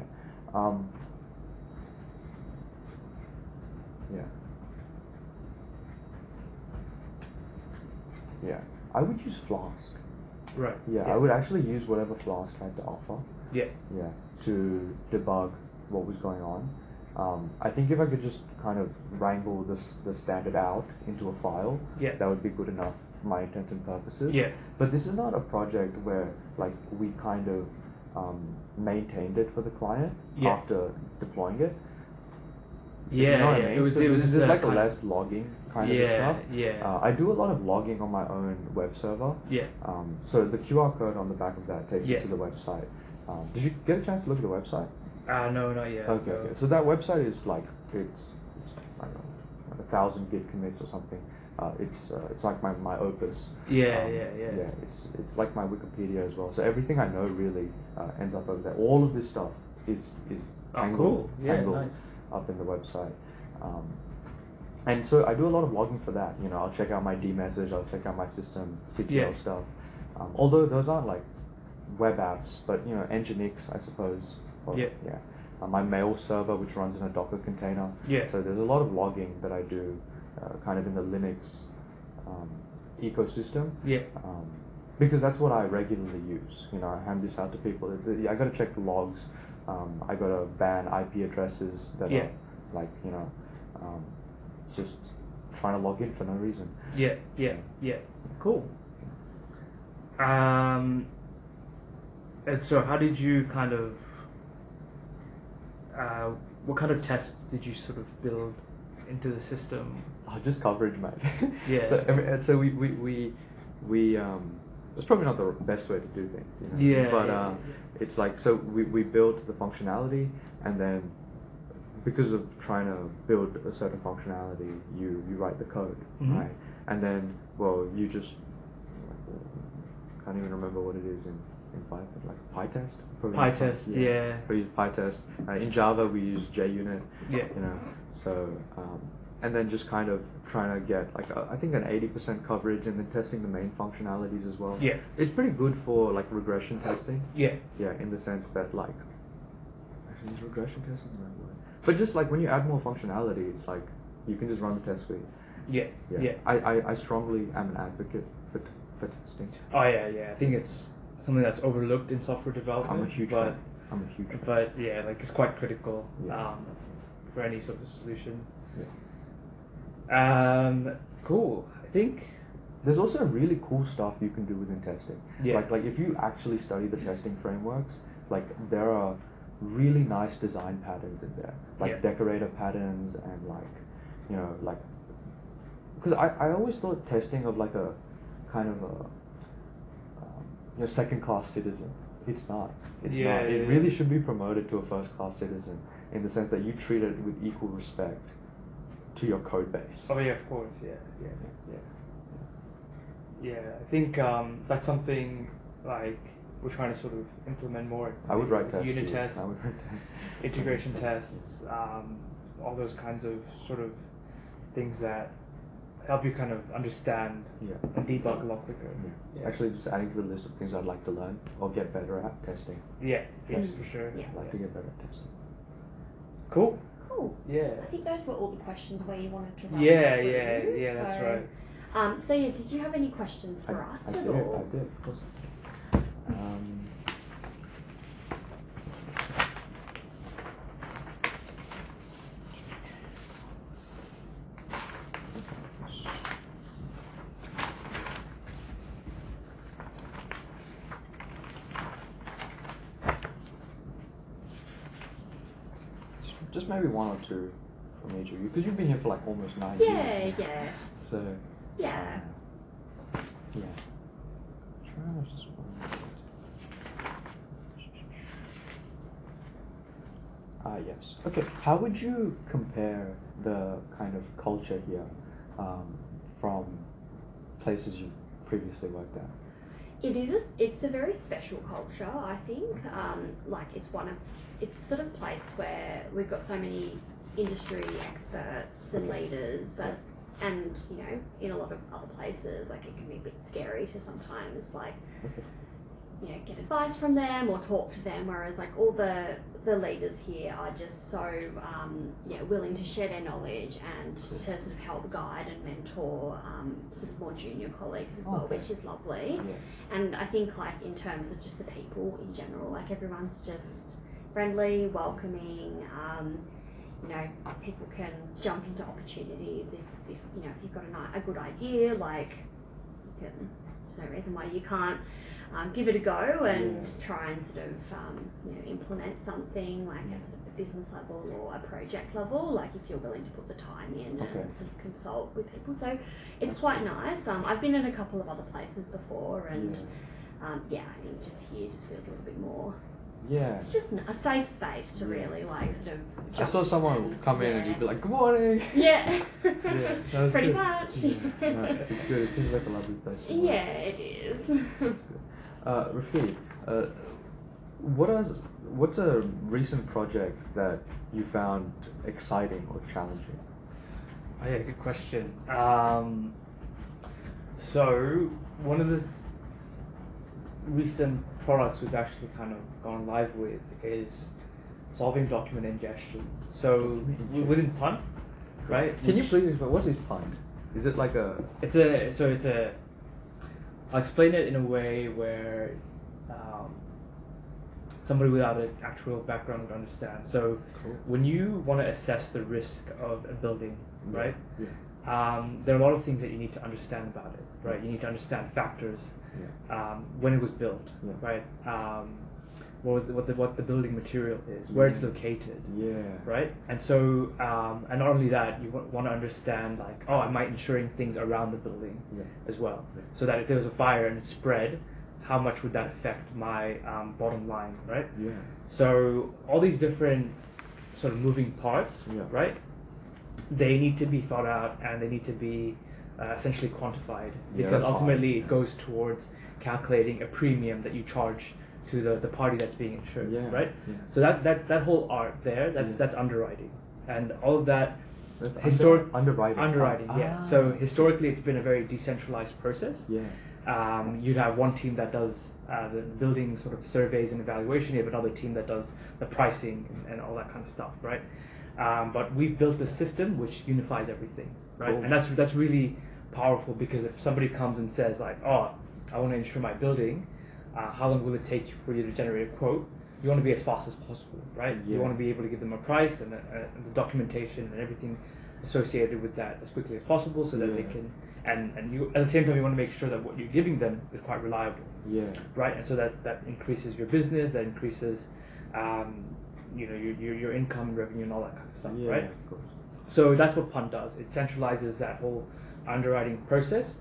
Yeah, I would use Flask. Right. Yeah, I would actually use whatever Flask had to offer. Yeah. Yeah, to debug what was going on. I think if I could just kind of wrangle the standard out into a file, that would be good enough for my intents and purposes. Yeah. But this is not a project where like we kind of maintained it for the client after deploying it. Yeah, you know what I mean? It was there's just like less logging kind of stuff. Yeah. I do a lot of logging on my own web server. Yeah. So the QR code on the back of that takes you to the website. Did you get a chance to look at the website? No, not yet. Okay. So that website is like it's I don't know, 1,000 Git commits or something. It's like my opus. Yeah. It's like my Wikipedia as well. So everything I know really ends up over there. All of this stuff is tangled, nice. up in the website. And so I do a lot of logging for that. You know, I'll check out my dmessage, I'll check out my system CTL stuff. Although those aren't like web apps, but you know, Nginx, I suppose. My mail server, which runs in a Docker container. So there's a lot of logging that I do, kind of in the Linux ecosystem. Because that's what I regularly use. You know, I hand this out to people. I got to check the logs. I got to ban IP addresses that are like, you know, just trying to log in for no reason. Cool. And so how did you kind of what kind of tests did you sort of build into the system? Just coverage, mate. So we it's probably not the best way to do things, you know. But it's like, so we built the functionality, and then because of trying to build a certain functionality, you write the code, right? And then, well, you just can't even remember what it is in Python, like PyTest? PyTest, We use PyTest. In Java, we use JUnit, you know. So, and then just kind of trying to get like I think an 80% coverage, and then testing the main functionalities as well. It's pretty good for like regression testing. In the sense that like, actually, is regression testing the right word? But just like when you add more functionality, it's like you can just run the test suite. I strongly am an advocate for testing. I think it's something that's overlooked in software development. I'm a huge fan. But yeah, like it's quite critical for any sort of solution. Cool. I think there's also really cool stuff you can do within testing. Like if you actually study the testing frameworks, like there are really nice design patterns in there, like decorator patterns, and like, you know, like, because I always thought testing of like a kind of a you know, second-class citizen. It's not. It's not. It really should be promoted to a first-class citizen, in the sense that you treat it with equal respect to your code base. Of course, Yeah, I think that's something like we're trying to sort of implement more. I would write tests. Unit too. tests, I would write tests. integration tests, all those kinds of sort of things that help you kind of understand Yeah. and debug a lot quicker. Yeah. Yeah. Actually, just adding to the list of things I'd like to learn or get better at testing. Yeah, yes, for sure. Yeah. I'd like to get better at testing. Cool. Cool. Yeah. I think those were all the questions we wanted to run Yeah, through. yeah, that's So, right. So yeah, did you have any questions for us I at did, all? I did, of course. Just maybe one or two from each of you, because you've been here for like almost 9 years. Yeah, now. yeah. So. Yeah. Yeah. Try just one. Yes. Okay. How would you compare the kind of culture here from places you previously worked at? It's a very special culture, I think. Like it's sort of place where we've got so many industry experts and leaders, but and you know, in a lot of other places, like it can be a bit scary to sometimes like you know, get advice from them or talk to them, whereas like all the leaders here are just so you know, willing to share their knowledge and to sort of help guide and mentor sort of more junior colleagues as well, which is lovely. Yeah. And I think like in terms of just the people in general, like everyone's just friendly, welcoming. You know, people can jump into opportunities if you know, if you've got a good idea, like you can, there's no reason why you can't give it a go and try and sort of you know, implement something like at sort of a business level or a project level, like if you're willing to put the time in and sort of consult with people. So it's quite nice. I've been in a couple of other places before, and yeah, I think just here just feels a little bit more. Yeah. It's just a safe space to really like sort of. I saw someone come in and you'd be like, "Good morning." Yeah. Yeah, pretty good. much. Yeah. No, it's good. It seems like a lovely place. To work. Yeah, it is. Rafid, what's a recent project that you found exciting or challenging? Oh yeah, good question. So one of the recent products we've actually kind of gone live with is solving document ingestion. So within Punt, right? Can you please explain what is Punt? Is it like a? I'll explain it in a way where somebody without an actual background would understand. So when you want to assess the risk of a building, right? Yeah. There are a lot of things that you need to understand about it, right? You need to understand factors, when it was built, right? What the building material is, where it's located, right? And so, and not only that, you want to understand like, oh, am I insuring things around the building as well, so that if there was a fire and it spread, how much would that affect my bottom line, right? Yeah. So all these different sort of moving parts, right? They need to be thought out and they need to be essentially quantified, because ultimately it goes towards calculating a premium that you charge to the party that's being insured, right? Yeah. So that whole art there, that's underwriting, and all of that. That's underwriting. Yeah. So historically, it's been a very decentralized process. Yeah. You'd have one team that does the building sort of surveys and evaluation. You have another team that does the pricing and all that kind of stuff, right? But we've built a system which unifies everything, right? Cool. And that's really powerful, because if somebody comes and says like, oh, I want to insure my building, how long will it take for you to generate a quote? You want to be as fast as possible, right? Yeah. You want to be able to give them a price and the documentation and everything associated with that as quickly as possible, so that they can, and you at the same time you want to make sure that what you're giving them is quite reliable, right? And so that increases your business, that increases you know, your income, revenue, and all that kind of stuff, right? Of course. So that's what Punt does. It centralizes that whole underwriting process.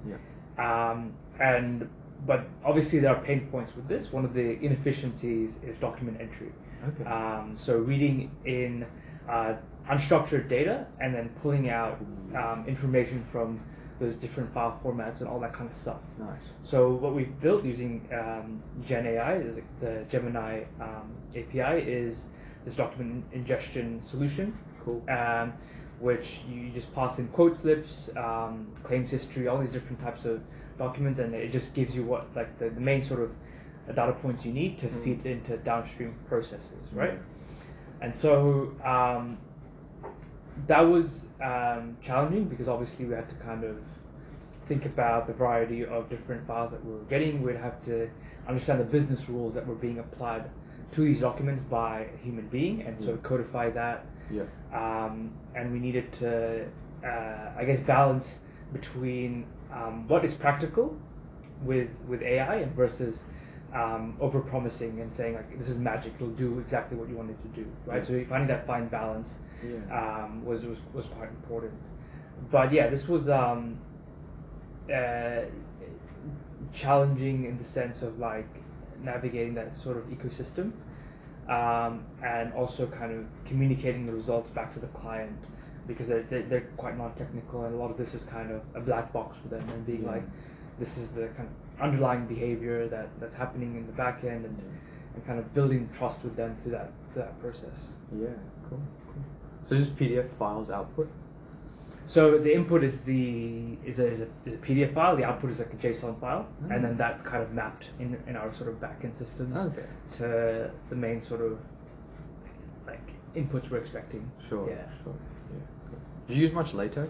But obviously there are pain points with this. One of the inefficiencies is document entry. Okay. So reading in unstructured data and then pulling out information from those different file formats and all that kind of stuff. Nice. So what we've built using Gen AI, is the Gemini API, is this document ingestion solution. Cool. Which you just pass in quote slips, claims history, all these different types of documents, and it just gives you what like the main sort of data points you need to feed into downstream processes, right? And so that was challenging because obviously we had to kind of think about the variety of different files that we were getting. We'd have to understand the business rules that were being applied to these documents by a human being, and so codify that. Yeah. And we needed to, I guess, balance between what is practical with AI and versus over-promising and saying like this is magic, it'll do exactly what you wanted to do, right? So finding that fine balance was quite important. But yeah, this was challenging in the sense of like navigating that sort of ecosystem. And also kind of communicating the results back to the client because they're quite non-technical, and a lot of this is kind of a black box for them, and being like, this is the kind of underlying behavior that's happening in the back end, and kind of building trust with them through that process. Yeah, cool. So just PDF files output? So the input is a PDF file, the output is like a JSON file, and then that's kind of mapped in our sort of backend systems to the main sort of like inputs we're expecting. Sure. Yeah. Cool. Do you use much LaTeX?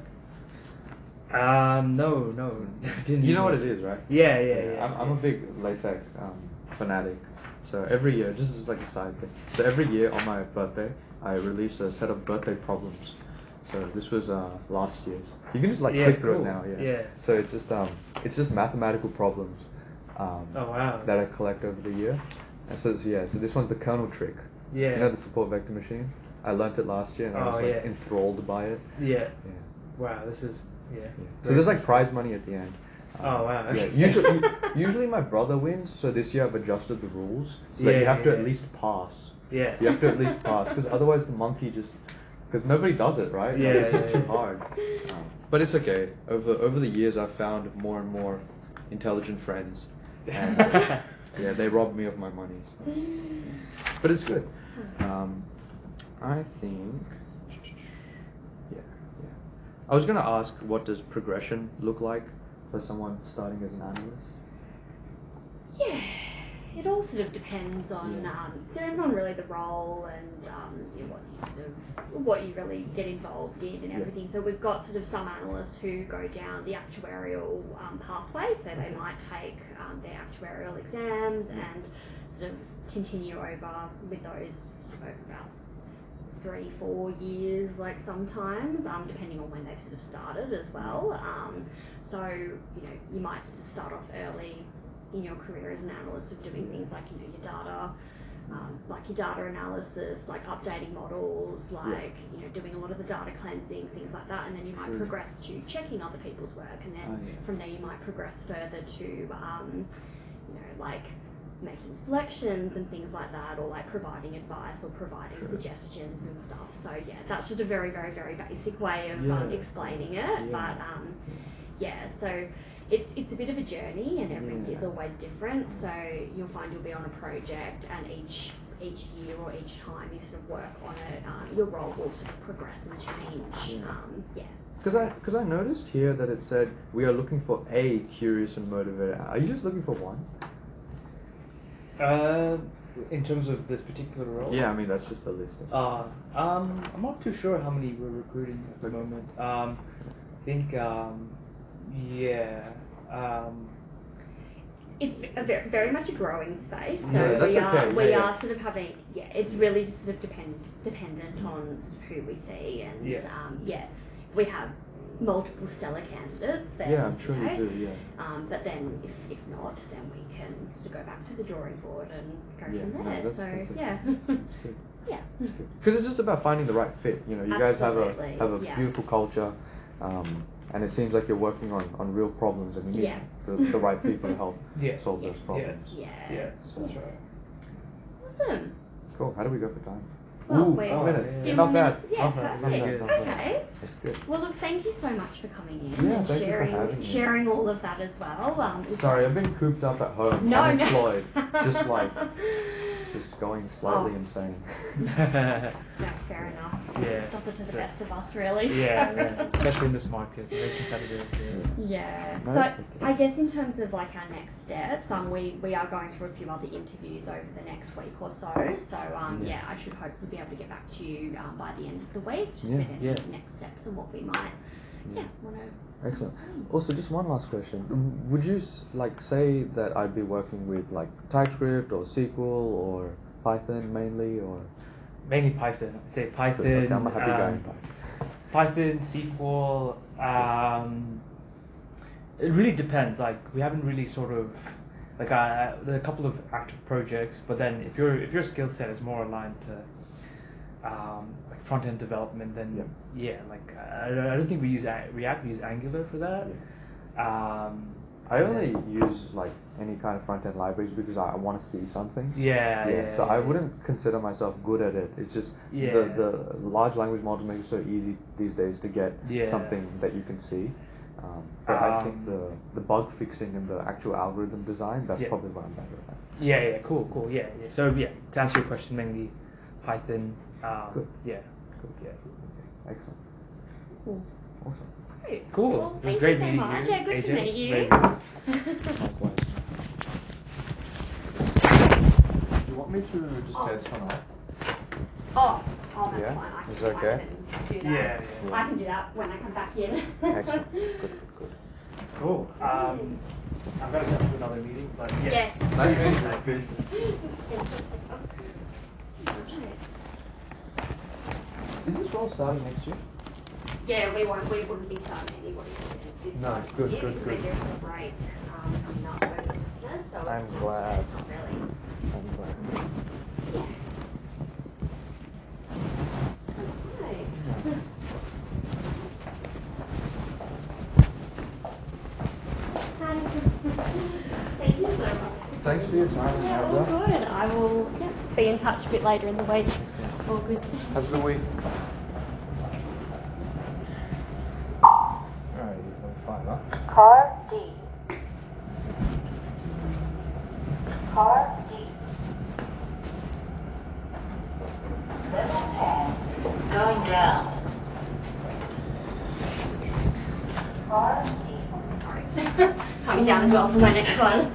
No, didn't. You know what it is, right? Yeah. I'm a big LaTeX fanatic. So every year, just as like a side thing. So every year on my birthday, I release a set of birthday problems. So this was last year's. You can just like click through it now. Yeah. So it's just mathematical problems. That I collect over the year. And so this one's the kernel trick. Yeah. You know the support vector machine? I learnt it last year and I was like enthralled by it. Yeah. Wow, this is So there's like prize money at the end. Wow. Yeah. Usually my brother wins. So this year I've adjusted the rules so that you have to at least pass. Yeah. You have to at least pass because otherwise the monkey just. Because nobody does it, right? Yeah, it's just too hard. But it's okay. Over the years, I've found more and more intelligent friends, and they rob me of my money. So. But it's good. I think. Yeah. I was gonna ask, what does progression look like for someone starting as an analyst? Yeah. It all sort of depends on really the role and what you really get involved in and everything. So we've got sort of some analysts who go down the actuarial pathway, so they might take their actuarial exams and sort of continue over with those sort of over about 3-4 years, like sometimes, depending on when they've sort of started as well. So you might sort of start off early in your career as an analyst of doing things like your data, like your data analysis, like updating models, like doing a lot of the data cleansing, things like that, and then you might progress to checking other people's work, and then from there you might progress further to like making selections and things like that, or like providing advice or providing suggestions and stuff. So that's just a very, very, very basic way of explaining it. But so it's a bit of a journey, and every year's always different. So you'll find you'll be on a project, and each year or each time you sort of work on it, your role will sort of progress and change. Because I noticed here that it said we are looking for a curious and motivated. Are you just looking for one? In terms of this particular role? Yeah, I mean that's just a list. I'm not too sure how many we're recruiting at the moment. I think it's a very much a growing space, so we are sort of having it's really just sort of dependent on sort of who we see, and we have multiple stellar candidates. Then, I'm sure you do. But then if not, then we can sort of go back to the drawing board and go from there. That's good. Yeah. Because it's just about finding the right fit. You guys have a beautiful culture. And it seems like you're working on real problems, and you need the right people to help solve those problems. Yeah, that's right. Awesome. Cool. How do we go for time? Well, Ooh, we're 4 minutes. in Not bad. Yeah, Not bad. Not perfect. bad. Not bad. Okay. That's good. Well, look, thank you so much for coming in Yeah, and thank you for having me. sharing all of that as well. It was Sorry, great. I've been cooped up at home, No, no. unemployed, just going slightly Oh. insane. No, fair enough. Yeah. Does it to the So- best of us, really. yeah, especially in this market, very competitive. Yeah. No, So it's okay. I guess in terms of like our next steps, we are going through a few other interviews over the next week or so. So yeah, I should hopefully be able to get back to you by the end of the week, just Yeah. with any Yeah. next steps and what we might want to. Excellent. Also, just one last question. Would you like say that I'd be working with like TypeScript or SQL or Python mainly, or Mainly Python. I'd say Python. okay, I'm a happy guy in Python. Python, SQL. It really depends. Like we haven't really sort of like there are a couple of active projects, but then if your skill set is more aligned to like front end development, then like I don't think we use React. We use Angular for that. I only use like any kind of front end libraries because I want to see something. So I wouldn't consider myself good at it. It's just the large language model makes it so easy these days to get something that you can see. But I think the bug fixing and the actual algorithm design, that's probably what I'm better at. Cool. So to answer your question, mainly Python. Good. Yeah. Excellent. Cool. Awesome. Great. Cool. Well, It was thank great you so meeting much. you. Yeah, good to AJ. meet you. Very good. Likewise. Do you want me to just test or not? Oh, that's Yeah? fine. I Is can, it okay? I can do that. Yeah. I can do that when I come back in. Excellent. Good. Cool. I've got to jump to another meeting, but yeah. Yes. Nice meeting you. Is this role starting next year? Yeah, we wouldn't be starting anybody this No, side of the good, year good, because good. we're doing a break coming up over Christmas, so I'm it's just glad. not really. I'm glad. Yeah. Okay. Thank you so much. Thanks for your time, Yeah, all Amanda. good. I will be in touch a bit later in the week. Excellent. All good. Have a good week. Alright, level 5, huh? Car D. Car D. Level 10. Going down. Car D. Sorry. Coming down as well for my next one.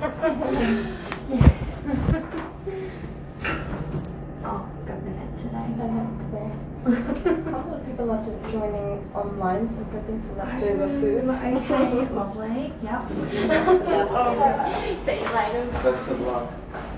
Oh, got an event today. A couple of people are joining online, so prepping for leftover food. Okay, lovely. Yep. Level 7. See you later. Best of luck.